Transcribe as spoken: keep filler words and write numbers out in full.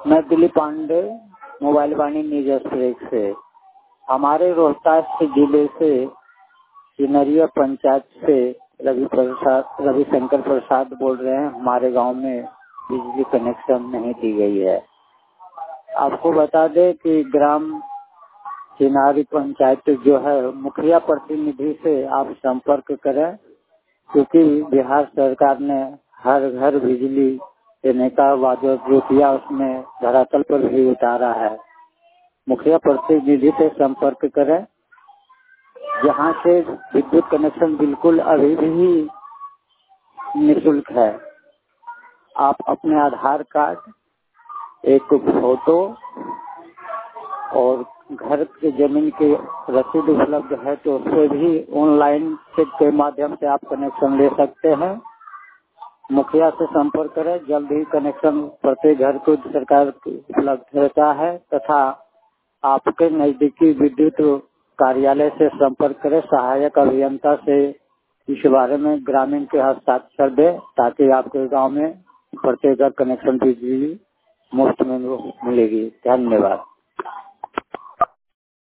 मैं Dilip Pandey, mobile Vaani news express से। हमारे रोहतास जिले से सिनरिया पंचायत से रवि प्रसाद रविशंकर प्रसाद बोल रहे हैं। हमारे गांव में बिजली कनेक्शन नहीं दी गई है। आपको बता दें कि ग्राम सिनारी पंचायत जो है, मुखिया प्रतिनिधि से आप संपर्क करें, क्योंकि बिहार सरकार ने हर घर बिजली देने का वादा रुपया उसमें धरातल पर भी उतारा है। मुखिया प्रतिनिधि से संपर्क करें, जहां से विद्युत कनेक्शन बिल्कुल अभी भी निःशुल्क है। आप अपने आधार कार्ड, एक फोटो और घर के जमीन की रसीद उपलब्ध है तो उससे भी ऑनलाइन चेक के माध्यम से आप कनेक्शन ले सकते हैं। मुखिया से संपर्क करें, जल्द ही कनेक्शन प्रत्येक घर को सरकार उपलब्ध रहता है। तथा आपके नजदीकी विद्युत कार्यालय से संपर्क करें, सहायक अभियंता से इस बारे में ग्रामीण के हस्ताक्षर दें, ताकि आपके गांव में प्रत्येक घर कनेक्शन बिजली मुफ्त में मिलेगी। धन्यवाद।